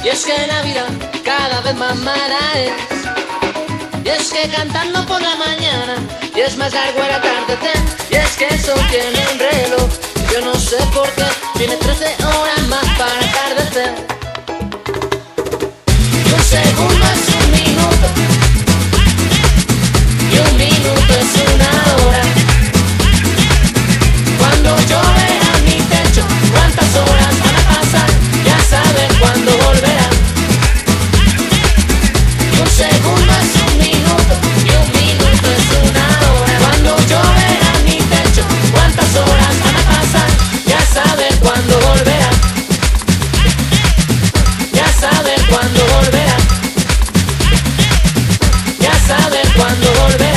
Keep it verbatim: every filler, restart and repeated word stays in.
Y es que la vida cada vez más mala es. Y es que cantando por la mañana y es más largo el atardecer. Y es que eso tiene un reloj y yo no sé por qué tiene trece horas más para atardecer. Y un segundo es un minuto y un minuto es una hora. Cuando llueve a mi techo, cuántas horas van a pasar, ya saben cuándo volverán. Y un segundo es un minuto y un minuto es una hora. Cuando llueve a mi techo, cuántas horas van a pasar, ya saben cuándo volverán. Ya saben cuándo volverán. Ya saben cuándo volverán.